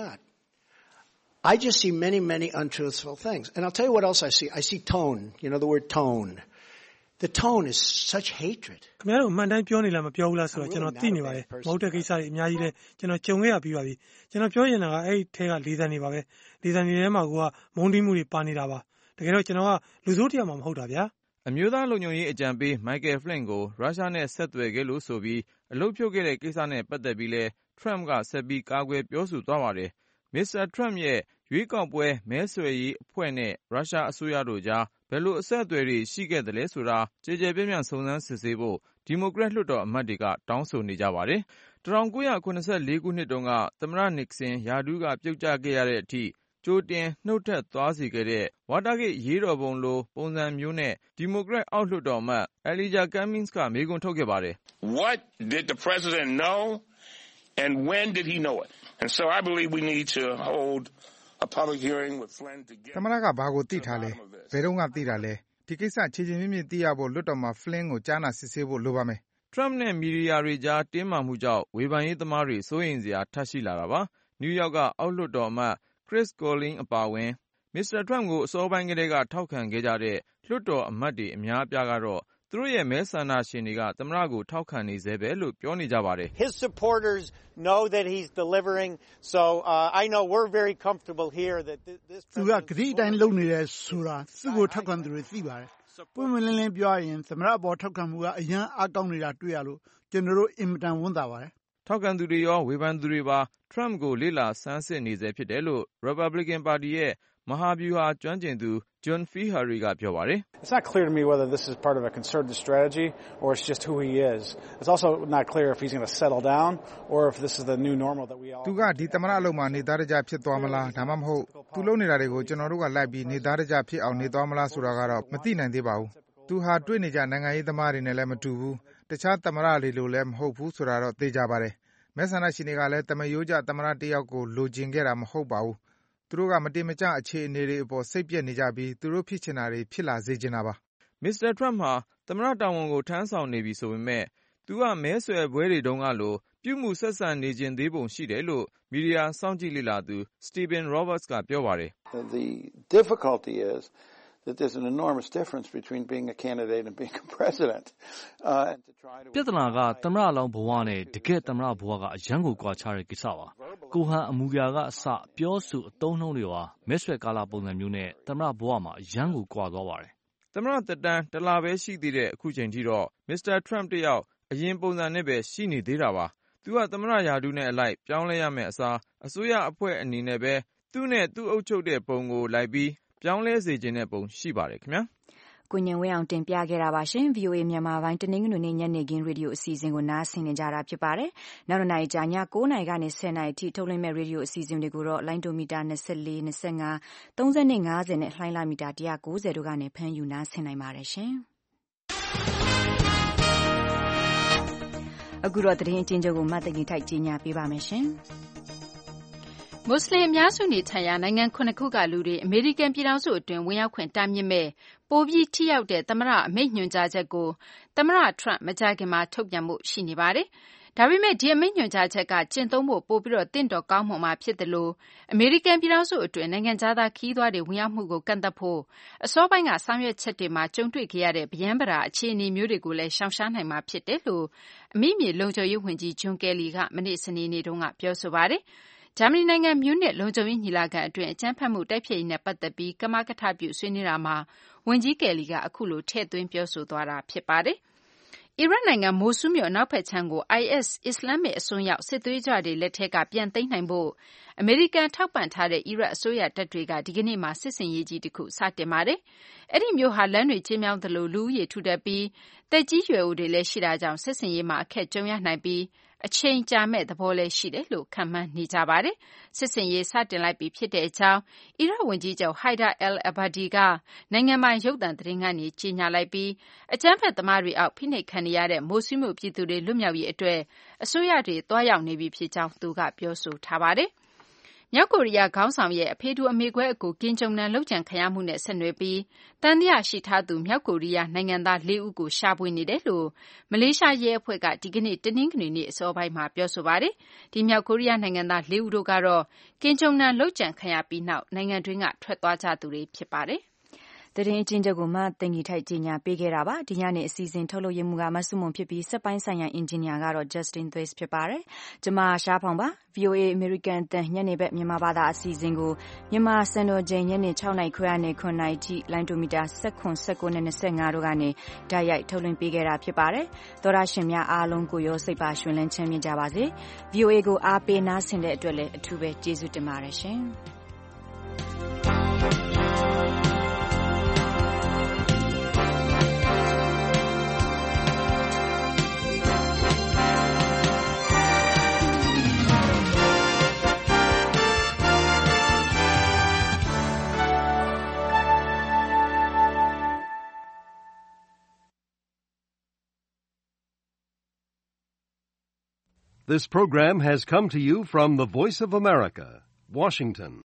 not.I just see many, many untruthful things. And I'll tell you what else I see. I see tone. You know the word tone. The tone is such hatred. ခင်ဗျားတို့အမှန်တိုင်းပြောနေလားမပြောဘူးလားဆိုတော့ကျွန်တော်သိနေပါတယ်။မဟုတ်တဲ့ကိစ္စတွေအများကြီးလဲကျွန်တော်ကြုံခဲ့ရပြီးပါပြီ။ကျွန်တော်ပြောရင်ကအဲ့ဒီထဲကလေးစံနေပါပဲ။လေးစံနေထဲမှာကမုန်းတီးမှုတွေပါနေတာပါ။တကယ်တော့ကျွန်တော်ကလူဆိုးတရားမှမဟုတ်တာဗျာ။အမျိုးသားလုံခြုံရေးအကြံပေး Michael Flynn ကိုရုရှားနဲ့ဆက်သွယ်ခဲ့လို့ဆိုပြီးအလုပ်ဖြုတ်ခဲ့တဲ့ကိစ္စနဲ့ပတ်သက်ပြီးလဲ Trump ကဆက်ပြီးကာကွယ်ပြောဆိုသွားပါတယ်။ Mister Trump ရဲ့ရွေးကောက်ပွဲမဲဆွယ်ရေးအဖွဲ့နဲ့ရုရှားအစိုးရတို့ကြားဘယ်လိုအဆက်အသွယ်တွေရှိခဲ့သလဲဆိုတာကြည်ကြဲပြန့်ပြန့်စုံစမ်းစစ်ဆေးဖို့ဒီမိုကရက်လွှတ်တော်အမတ်တွေကတောင်းဆိုနေကြပါတယ်။၁၉၇၄ခုနှစ်တုန်းကသမ္မတနစ်ဆင်ရာထူးကပြုတ်ကျခဲ့ရတဲ့အထိကြိုတင်နှုတ်ထွက်သွားစေခဲ့တဲ့ဝါတာဂိတ်ရေးတော်ပုံလိုပုံစံမျိုးနဲ့ဒီမိုကရက်အောက်လွှတ်တော်အမတ် Elijah Cummings ကမေးခွန်းထုတ်ခဲ့ပါတယ်။ What did the president know and when did he know it? And so I believe we need to hold a public hearing with Flynn to get သမ္မတကဘာကိုသိထားလဲဘယ်တော့ကသိတာလဲဒီကိစ္စခြေချင်းမြင့်မြင့်သိရဖို့လွတ်တော်မှာ Flynn ကိုကြားနာစစ်ဆေးဖို့လိုပါမယ် Trump နဲ့မီဒီယာတွေကြားတင်းမာမှုကြောင့်ဝေဖန်ရေးသမားတွေစိုးရိမ်စရာထပ်ရှိလာတာပါနယူးယောက်ကအောက်လွှတ်တော်အမတ် Chris Collins အပါအဝင်မစ္စတာ Trump ကိုအစောပိုင်းကတည်းကထောက်ခံခဲ့ကြတဲ့လွှတ်တော်အမတ်တွေအများအပြားကတော့သူတို့ရဲ့မဲဆန္ဒရှင်တွေကသမ္မတကိုထောက်ခံနေစေပဲလို့ပြောနေကြပါတယ်။ His supporters know that he's delivering, so uh, I know we're very comfortable here that this သူကဂတိအတိုင်းလုပ်နေတယ်ဆိုတာသူ့ကိုထောက်ခံသူတွေသိပါတယ်။ပွင့်ပွင့်လင်းလင်းပြောရရင်သမ္မတအပေါ်ထောက်ခံမှုကအရန်အားကောင်းနေတာတွေ့ရလို့ကျွန်တော်တို့အင်မတန်ဝမ်းသာပါတယ်။ထောက်ခံသူတွေရောဝေဖန်သူတွေပါ Trump ကိုလေ့လာဆန်းစစ်နေစေဖြစ်တယ်လို့ Republican Party ရဲ့မဟာဗျူဟာကျွမ်းကျင်သူ John Feehery ကပြောပါတယ်။ It's not clear to me whether this is part of a concerted strategy or it's just who he is. It's also not clear if he's going to settle down or if this is the new normal that we all သူကဒီသမ္မတအလုပ်မှာနေသားတကျဖြစ်သွားမလားဒါမှမဟုတ်သူလုပ်နေတာတွေကိုကျွန်တော်တို့ကလိုက်ပြီးနေသားတကျဖြစ်အောင်နေသွားမလားဆိုတာကတော့မသိနိုင်သေးပါဘူး။သူဟာတွေ့နေကြနိုင်ငံရေးသမားတွေနဲ့လည်းမတူဘူး။တခြားသမ္မတတွေလိုလည်းမဟုတ်ဘူးဆိုတာတော့သိကြပါတယ်။မဲဆန္ဒရှင်တွေကလည်းတမယိုးကျသမ္မတတယောက်ကိုလိုချင်ခဲ့တာမဟုတ်ပါဘူး။သူတို့ကမတင်မကျအခြေအနေတွေအပေါ်စိတ်ပြည့်နေကြပြီးသူတို့ဖြစ်ချင်တာတွေဖြစ်လာစေချင်တာပါ။ မစ္စတာ Trump ဟာသမ္မတတာဝန်ကိုထမ်းဆောင်နေပြီဆိုပေမဲ့သူကမဲဆွယ်ပွဲတွေတုန်းကလိုပြုမှုဆက်ဆံနေခြင်းသေးပုံရှိတယ်လို့မီဒီယာစောင့်ကြည့်လေ့လာသူ Stephen Roberts ကပြောပါတယ်။ The difficulty is that there's an enormous difference between being a candidate and being a president. Uh, and to try to ပြဿနာကသမ္မတလောင်းဘဝနဲ့တကယ်သမ္မတဘဝကအရန်ကိုကွာခြားတဲ့ကိစ္စပါ။ကိုဟန်အမူအရာကအစပြောဆိုအသုံးနှုန်းတွေဟာမဲဆွယ်ကာလပုံစံမျိုးနဲ့သမ္မတဘဝမှာအရန်ကိုကွာသွားပါတယ်။သမ္မတသက်တမ်းတစ်လပဲရှိသေးတဲ့အခုချိန်ထိတော့မစ္စတာ Trump တယောက်အရင်ပုံစံနဲ့ပဲရှိနေသေးတာပါ။သူကသမ္မတရာထူးနဲ့အလိုက်ပြောင်းလဲရမယ့်အစားအစိုးရအဖွဲ့အနေနဲ့ပဲသူ့နဲ့သူ့အုပ်ချုပ်တဲ့ပုံကိုလိုက်ပြီးပြောင်းလဲစေခြင်းတဲ့ပုံရှိပါတယ်ခင်ဗျာ။ကိုညင်ဝင်းအောင်တင်ပြခဲ့တာပါရှင်။ ဗွီအိုအေမြန်မာပိုင်းတနင်္ဂနွေနေ့ညနေခင်းရေဒီယိုအစီအစဉ်ကိုနားဆင်နေကြတာဖြစ်ပါတယ်။နောက်တစ်နာရီကြာည၉နာရီကနေ၁၀နာရီထိထုတ်လွှင့်မဲ့ရေဒီယိုအစီအစဉ်တွေကိုတော့လိုင်းဒိုမီတာ၂၄, ၂၅, ၃၂, ၅၀နဲ့လှိုင်းလာမီတာ၁၉၀တို့ကနေဖမ်းယူနားဆင်နိုင်ပါတယ်ရှင်။အခုတော့သတင်းအကျဉ်းချုပ်ကိုမတ်တကြီးထိုက်ကြီးညာပေးပါမယ်ရှင်။မွတ်စလင်အများစုနေထိုင်ရာနိုင်ငံခုနှစ်ခုကလူတွေအမေရိကန်ပြည်ထောင်စုအတွင်းဝင်ရောက်ခွင့်တားမြစ်မဲ့ပိုပြီးထိရောက်တဲ့သမ္မတအမိန့်ညွှန်ကြားချက်ကိုသမ္မတ Trump မကြာခင်မှာထုတ်ပြန်ဖို့ရှိနေပါတယ်။ဒါပေမဲ့ဒီအမိန့်ညွှန်ကြားချက်ကကျင့်သုံးဖို့ပိုပြီးတော့တင့်တော်ကောင်းမွန်မှာဖြစ်တယ်လို့အမေရိကန်ပြည်ထောင်စုအတွင်းနိုင်ငံခြားသားခရီးသွားတွေဝင်ရောက်မှုကိုကန့်သတ်ဖို့အစောပိုင်းကဆောင်ရွက်ချက်တွေမှာကြုံတွေ့ခဲ့ရတဲ့ဗျမ်းပရာအခြေအနေမျိုးတွေကိုလည်းရှောင်ရှားနိုင်မှာဖြစ်တယ်လို့အမိမြေလုံခြုံရေးဝန်ကြီး John Kelly ကမနေ့စနေနေ့တုန်းကပြောဆိုပါတယ်။ဂျာမနီနိုင်ငံမြူးနစ်လုံခြုံရေးညီလာခံအတွင်းအကြမ်းဖက်မှုတိုက်ဖျက်ရေးနဲ့ပတ်သက်ပြီးကမကထပြုဆွေးနွေးတာမှာဝန်ကြီးကယ်လီကအခုလိုထည့်သွင်းပြောဆိုသွားတာဖြစ်ပါတယ်။အီရတ်နိုင်ငံမိုဆူးမြို့အနောက်ဘက်ခြမ်းကို အိုင်အက်စ် အစ္စလာမစ်အစွန်းရောက်စစ်သွေးကြွတွေလက်ထက်ကပြန်သိမ်းနိုင်ဖို့အမေရိကန်ထောက်ပံ့ထားတဲ့အီရတ်အစိုးရတပ်တွေကဒီကနေ့မှာစစ်ဆင်ရေးကြီးတစ်ခုစတင်ပါတယ်။အဲ့ဒီမြို့ဟာလမ်းတွေကျဉ်းမြောင်းသလိုလူဦးရေထူထပ်ပြီးတက်ကြီးရွယ်အိုတွေလည်းရှိတာကြောင့်စစ်ဆင်ရေးမှာအခက်ကြုံရနိုင်ပြီးအချိန်ကြာမဲ့သဘောလည်းရှိတယ်လို့ခန့်မှန်းနေကြပါတယ်။စစ်စင်ရေးစတင်လိုက်ပြီဖြစ်တဲ့အကြောင်းအီရတ်ဝန်ကြီးချုပ် Haider al-Abadi ကနိုင်ငံပိုင်ရုပ်သံသတင်းကနေကြေညာလိုက်ပြီးအကြမ်းဖက်သမားတွေအောက်ဖိနှိပ်ခံနေရတဲ့မိုဆူးမြို့ပြည်သူတွေလွတ်မြောက်ရေးအတွက်အစိုးရတွေတွားရောက်နေပြီဖြစ်ကြောင်းသူကပြောဆိုထားပါတယ်။မြောက်ကိုရီးယားခေါင်းဆောင်ရဲ့အဖေတူအမေခွဲအကိုကင်ဂျုံနန်လုပ်ကြံခံရမှုနဲ့ဆက်နွယ်ပြီးတန်တရားရှိထားသူမြောက်ကိုရီးယားနိုင်ငံသား၄ဦးကိုရှာဖွေနေတယ်လို့မလေးရှားရဲအဖွဲ့ကဒီကနေ့တနင်္ဂနွေနေ့အစောပိုင်းမှာပြောဆိုပါတယ်။ဒီမြောက်ကိုရီးယားနိုင်ငံသား၄ဦးတို့ကတော့ကင်ဂျုံနန်လုပ်ကြံခံရပြီးနောက်နိုင်ငံတွင်းကထွက်သွားကြသူတွေဖြစ်ပါတယ်။သတင်းအကျဉ်းချုပ်ကိုမတင်ကြီးထိုက်ကြီးညာပေးခဲ့တာပါဒီညနေအစီအစဉ်ထုတ်လုပ်ရမှုကမဆုမွန်ဖြစ်ပြီးစက်ပိုင်းဆိုင်ရာအင်ဂျင်နီယာကတော့ Justin Thwaites ဖြစ်ပါတယ်ကျွန်မရှားဖောင်ပါ ဗွီအိုအေ American တန်ညနေဘက်မြန်မာဘာသာအစီအစဉ်ကိုမြန်မာစံတော်ချိန်ညနေ၆နာရီခွဲနဲ့ခုနှစ်နာရီထိလိုင်းဒိုမီတာ၁၇ ၁၉နဲ့၂၅တို့ကနေဓာတ်ရိုက်ထုတ်လွှင့်ပေးခဲ့တာဖြစ်ပါတယ်သောရရှင်များအားလုံးကိုရောစိတ်ပါရှင်လန်းချမ်းမြေ့ကြပါစေ ဗွီအိုအေကိုအားပေးနားဆင်တဲ့အတွက်လည်းအထူးပဲကျေးဇူးတင်ပါတယ်ရှင်။ This program has come to you from the Voice of America, Washington.